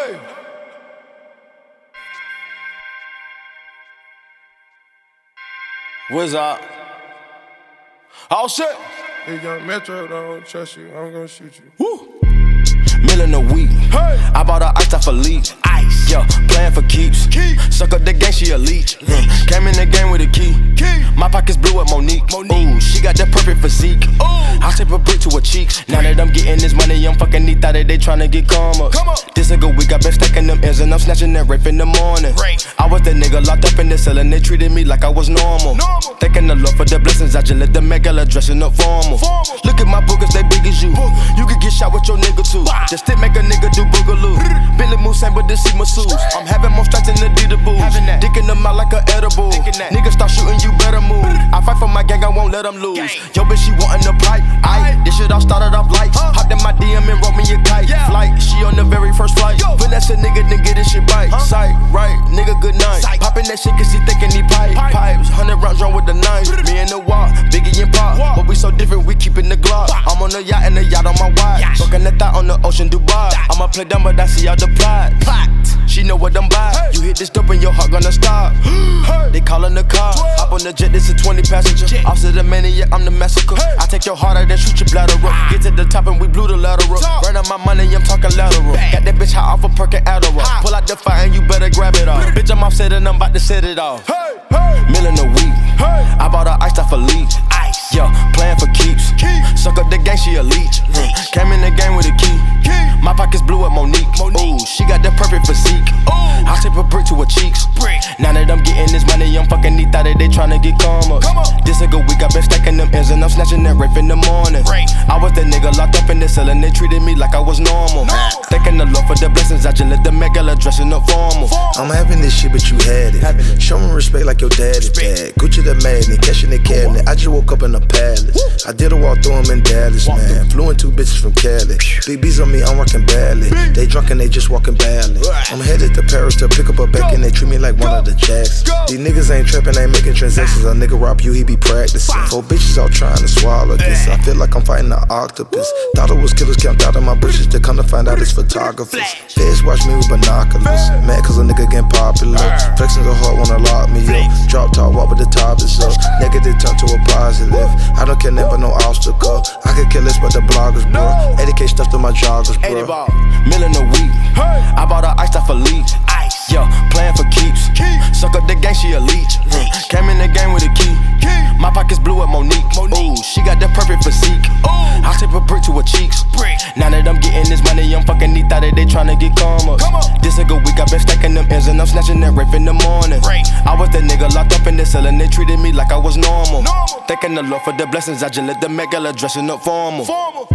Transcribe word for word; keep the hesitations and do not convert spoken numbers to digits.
Hey! Wizard. All shit. Hey, young Metro, don't trust you. I'm gonna shoot you. Woo. Million a week. Hey. I bought her iced out for leech. Ice. Yeah, playing for keeps. Keep. Suck up the game, she a leech. leech. Came in the game with a key. Key. My pockets blue with Monique. Monique. Ooh, she got that perfect physique. Ooh. I tape a brick to her cheeks. Now that I'm getting this money, I'm fucking neat. Thought that they tryna get karma. Come on. This a good week, I been stacking them ends and I'm snatching that rape in the morning. Right. I was that nigga locked up in the cell and they treated me like I was normal. normal. Thanking the Lord for the blessings, I just let the megala dressing up formal. formal. Look at my boogers, they big as you. Boog. You could get shot with your nigga too. Bah. Just stick make a nigga do boogaloo. Billy Moose ain't but this see masseuse. I'm having more strikes than the Dita booze. Dicking them out like a edible. Niggas start shooting, you better move. I fight for my gang, I won't let them lose. Gang. Yo, bitch, she wantin' the pipe. Aye, this shit all started off lights. Huh? Hopped in my D M and wrote me a kite. Yeah. Flight, she on the very first flight. Yo. Finesse a nigga, then get this shit right. Huh? Sight, right, nigga, good night. Sight. Poppin' that shit cause he thinking he pipe. pipe. Pipes, hundred rounds drawn with the knife. Me and the walk, Biggie and Pop. Walk. But we so different, we keepin' the Glock. Bah. I'm on the yacht and the yacht on my watch. Fuckin' the thought on the ocean, Dubai. That. I'ma play dumb, but I see all the plot. plot. She know what I'm by. Hey. You hit this dope and your heart gonna stop. Hey. They callin' the car. Hop on the jet, this a twenty passenger. Jet. Officer the maniac, I'm the massacre. Hey. I take your heart out and shoot your bladder up. Ah. Get to the top and we blew the lateral. Top. Run out my money, I'm talking lateral. Bang. Got that bitch high off a perk and Adderall. Ha. Pull out the fire and you better grab it off. Bitch, I'm offset and I'm about to set it off. Hey. Hey. Million a week. Hey. I bought her iced out for leech. Ice. Yeah, playing for keeps. Keep. Suck up the gang, she a leech. leech. Came in the game with a key. key. My pockets blue with Monique. Monique. Ooh, she got that perfect physique. Ooh. I tape a brick to her cheeks. Brick. Now that I'm getting this money, I'm fucking neat. Thought that they tryna get karma. Come on. This a good week, I been stacking them ends and I'm snatching that rape in the morning. Right. I was that nigga locked up in the cell and they treated me like I was normal. No. Thanking the Lord for the blessings, I just let the megala dressing up formal. I'm having this shit, but you had it. it. Show me respect like your daddy bad. Gucci the magnet, catching the cabinet. I just woke up in a palace. Woo. I did a walk through him in Dallas, walk man. Through. Flew in two bitches from Cali. Big B's on me, I'm rocking badly. Big. They drunk and they just walking badly. Right. I'm headed to Paris to pick up a back and they treat me like Go. one of the jacks. Go. These niggas ain't trapping, ain't making transactions. A nigga rob you, he be practicing. Wow. Four bitches all trying to swallow this. I feel like I'm fighting an octopus. Woo. Thought it was killers camped out of my bushes. To come to find out it's photographers. Feds watch me with binoculars. Mad cause a nigga getting popular. Flexing the heart wanna lock me up. Drop top, walk with the top is up. Negative turn to a positive. I don't care never no obstacle. I could kill this but the bloggers, bro. eighty K stuff to my joggers, bro. Million a week. I bought her iced out for leech. Ice. Yeah, playing for keeps. Keep. Suck up the gang, she a leech. leech. Came in the game with a key. key. My pockets blue with Monique. Monique. Ooh, she got that perfect physique. Ooh. I tape a brick to her cheeks. Brick. Now that I'm getting this money, I'm fucking neat. Thought that they tryna get karma. Come on. This a good week, I been stacking them ends and I'm snatching that rape in the morning. Right. I was that nigga locked up in the cell and they treated me like I was normal. normal. Thanking the Lord for the blessings, I just let the megala dressing up formal. formal.